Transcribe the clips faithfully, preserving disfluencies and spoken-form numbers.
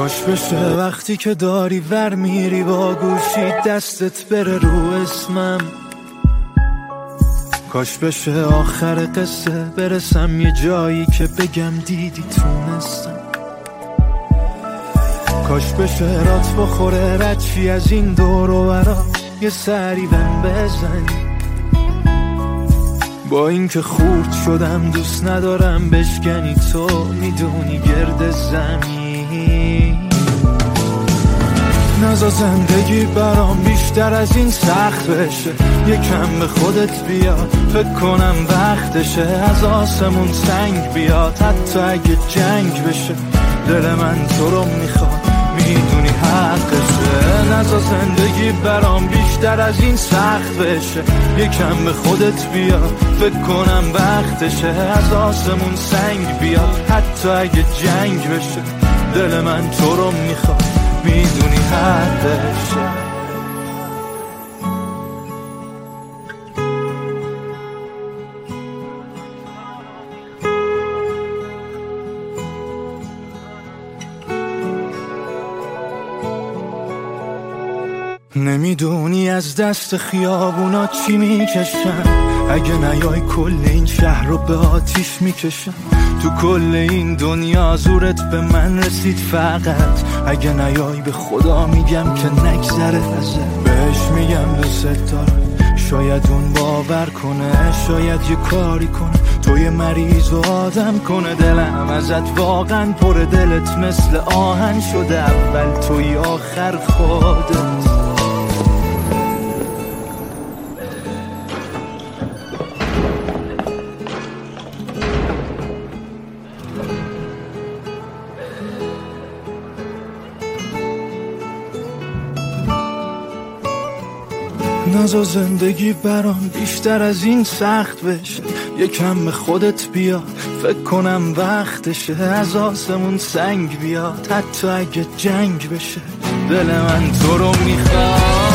کاش بشه وقتی که داری ور میری با گوشی دستت بره رو اسمم، کاش بشه آخر قصه برسم یه جایی که بگم دیدی تونستم، کاش بشه رات بخوره ردشی از این دور و برا یه سری بهم بزنی. با اینکه خورد شدم دوست ندارم بشکنی، تو میدونی گرد زمین. نزا زندگی برام بیشتر از این سخت بشه، یکم به خودت بیا فکر کنم وقتشه، از آسمون سنگ بیاد حتی اگه جنگ بشه، دل من تو رو میخواد میدونی حقشه. نزا زندگی برام بیشتر از این سخت بشه، یکم به خودت بیا فکر کنم وقتشه، از آسمون سنگ بیاد حتی اگه جنگ بشه، دل من تو رو میخواد میدونی حقشه. نمیدونی از دست خیابونا چی میکشم، اگه نیای کل این شهر رو به آتیش میکشم، تو کل این دنیا زورت به من رسید فقط، اگه نیای به خدا میگم که نگذره ازت، بهش میگم دوست دارم شاید اون باور کنه، شاید یه کاری کنه تو یه مریض و آدم کنه، دلم ازت واقعا پر، دلت مثل آهن شده، اول توی آخر خودت. نزا زندگی برام بیشتر از این سخت بشه، یکم به خودت بیا فکر کنم وقتشه، از آسمون سنگ بیاد حتی اگه جنگ بشه، دل من تو رو میخواد.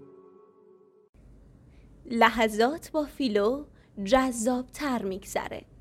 لحظات با فیلو جذاب‌تر میگذره.